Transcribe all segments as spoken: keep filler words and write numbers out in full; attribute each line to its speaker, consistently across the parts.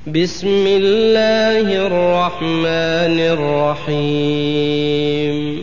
Speaker 1: بسم الله الرحمن الرحيم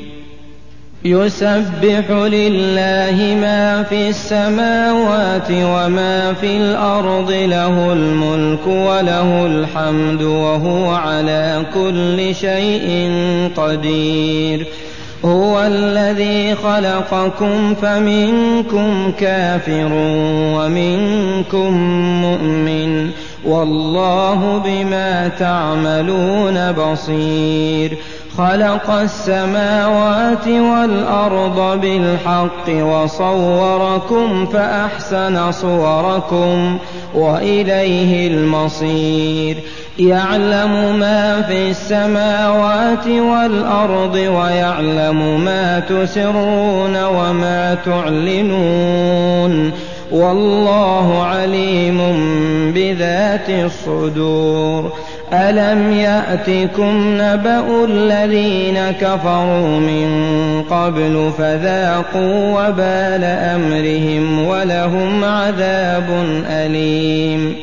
Speaker 1: يسبح لله ما في السماوات وما في الأرض له الملك وله الحمد وهو على كل شيء قدير هو الذي خلقكم فمنكم كافر ومنكم مؤمن والله بما تعملون بصير خلق السماوات والأرض بالحق وصوركم فأحسن صوركم وإليه المصير يعلم ما في السماوات والأرض ويعلم ما تسرون وما تعلنون والله عليم بذات الصدور ألم يأتكم نبأ الذين كفروا من قبل فذاقوا وبال أمرهم ولهم عذاب أليم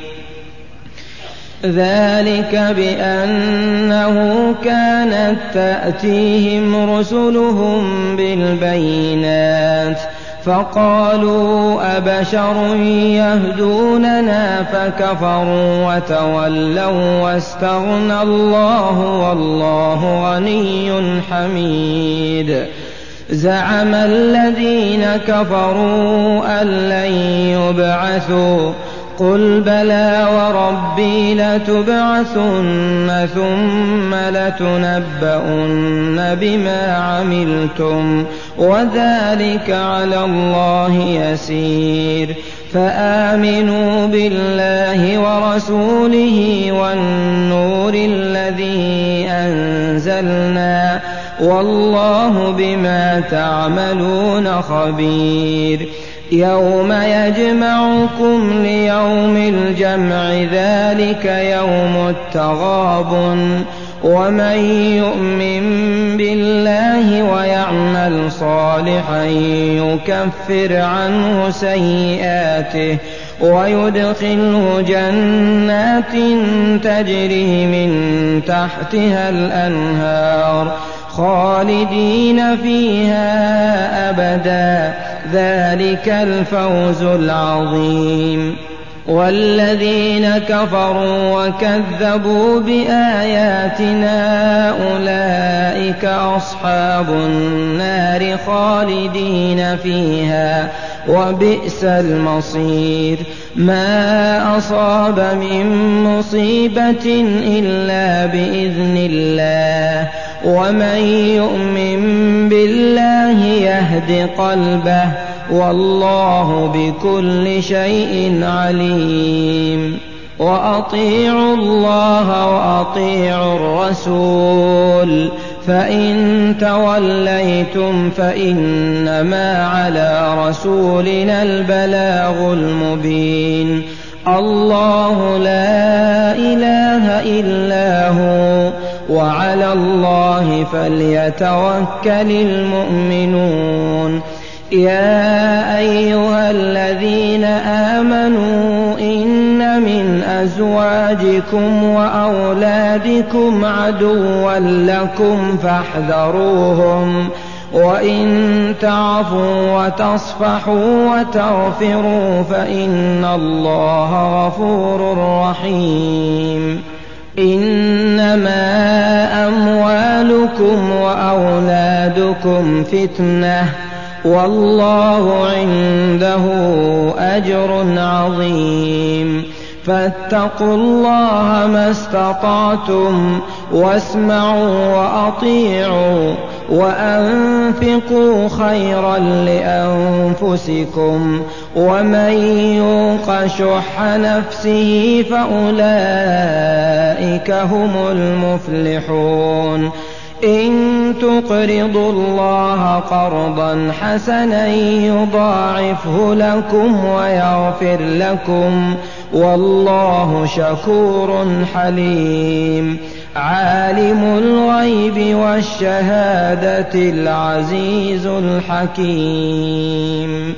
Speaker 1: ذلك بأنه كانت تأتيهم رسلهم بالبينات فقالوا أبشر يهدوننا فكفروا وتولوا واستغنى الله والله غني حميد زعم الذين كفروا أن لن يبعثوا قل بلى وربي لتبعثن ثم لتنبؤن بما عملتم وذلك على الله يسير فآمنوا بالله ورسوله والنور الذي أنزلنا والله بما تعملون خبير يوم يجمعكم ليوم الجمع ذلك يوم التغابن ومن يؤمن بالله ويعمل صالحا يكفر عنه سيئاته ويدخله جنات تجري من تحتها الأنهار خالدين فيها أبدا ذلك الفوز العظيم والذين كفروا وكذبوا بآياتنا أولئك أصحاب النار خالدين فيها وبئس المصير ما أصاب من مصيبة إلا بإذن الله ومن يؤمن بالله يهد قلبه والله بكل شيء عليم وأطيعوا الله وأطيعوا الرسول فإن توليتم فإنما على رسولنا البلاغ المبين الله لا إله إلا هو وعلى الله فليتوكل المؤمنون يا أيها الذين آمنوا إن من أزواجكم وأولادكم عدوا لكم فاحذروهم وإن تعفوا وتصفحوا وتغفروا فإن الله غفور رحيم إنما أموالكم وأولادكم فتنة والله عنده أجر عظيم فاتقوا الله ما استطعتم واسمعوا وأطيعوا وأنفقوا خيرا لأنفسكم ومن يوق شح نفسه فأولئك هم المفلحون إن تقرضوا الله قرضا حسنا يضاعفه لكم ويغفر لكم والله شكور حليم عالم الغيب والشهادة العزيز الحكيم.